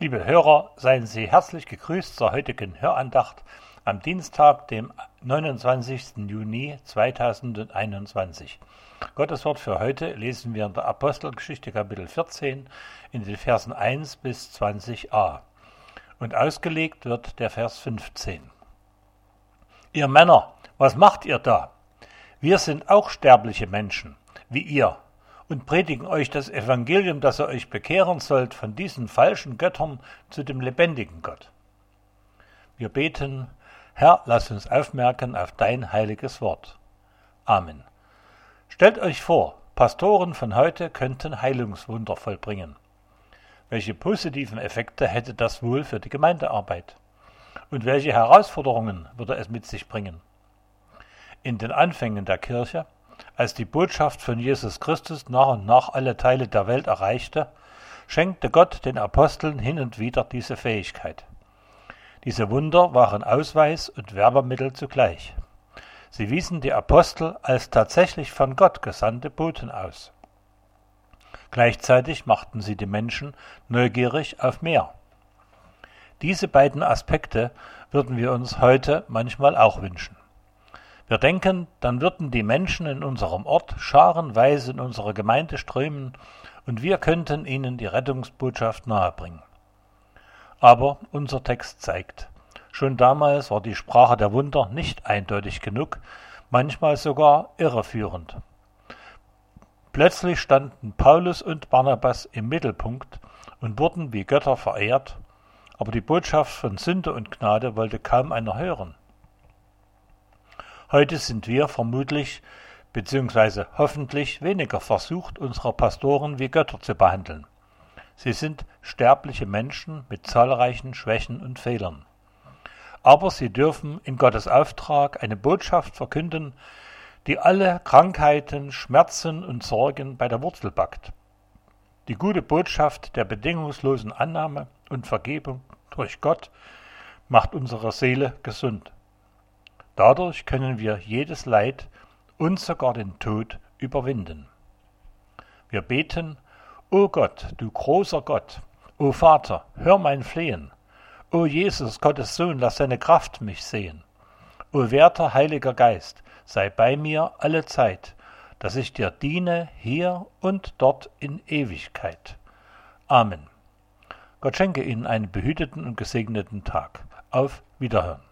Liebe Hörer, seien Sie herzlich gegrüßt zur heutigen Hörandacht am Dienstag, dem 29. Juni 2021. Gottes Wort für heute lesen wir in der Apostelgeschichte Kapitel 14 in den Versen 1 bis 20a. Und ausgelegt wird der Vers 15. Ihr Männer, was macht ihr da? Wir sind auch sterbliche Menschen, wie ihr, und predigen euch das Evangelium, dass ihr euch bekehren sollt von diesen falschen Göttern zu dem lebendigen Gott. Wir beten: Herr, lass uns aufmerken auf dein heiliges Wort. Amen. Stellt euch vor, Pastoren von heute könnten Heilungswunder vollbringen. Welche positiven Effekte hätte das wohl für die Gemeindearbeit? Und welche Herausforderungen würde es mit sich bringen? In den Anfängen der Kirche, als die Botschaft von Jesus Christus nach und nach alle Teile der Welt erreichte, schenkte Gott den Aposteln hin und wieder diese Fähigkeit. Diese Wunder waren Ausweis und Werbemittel zugleich. Sie wiesen die Apostel als tatsächlich von Gott gesandte Boten aus. Gleichzeitig machten sie die Menschen neugierig auf mehr. Diese beiden Aspekte würden wir uns heute manchmal auch wünschen. Wir denken, dann würden die Menschen in unserem Ort scharenweise in unsere Gemeinde strömen und wir könnten ihnen die Rettungsbotschaft nahebringen. Aber unser Text zeigt, schon damals war die Sprache der Wunder nicht eindeutig genug, manchmal sogar irreführend. Plötzlich standen Paulus und Barnabas im Mittelpunkt und wurden wie Götter verehrt, aber die Botschaft von Sünde und Gnade wollte kaum einer hören. Heute sind wir vermutlich bzw. hoffentlich weniger versucht, unsere Pastoren wie Götter zu behandeln. Sie sind sterbliche Menschen mit zahlreichen Schwächen und Fehlern. Aber sie dürfen in Gottes Auftrag eine Botschaft verkünden, die alle Krankheiten, Schmerzen und Sorgen bei der Wurzel packt. Die gute Botschaft der bedingungslosen Annahme und Vergebung durch Gott macht unsere Seele gesund. Dadurch können wir jedes Leid und sogar den Tod überwinden. Wir beten: O Gott, du großer Gott, o Vater, hör mein Flehen. O Jesus, Gottes Sohn, lass deine Kraft mich sehen. O werter Heiliger Geist, sei bei mir alle Zeit, dass ich dir diene hier und dort in Ewigkeit. Amen. Gott schenke Ihnen einen behüteten und gesegneten Tag. Auf Wiederhören.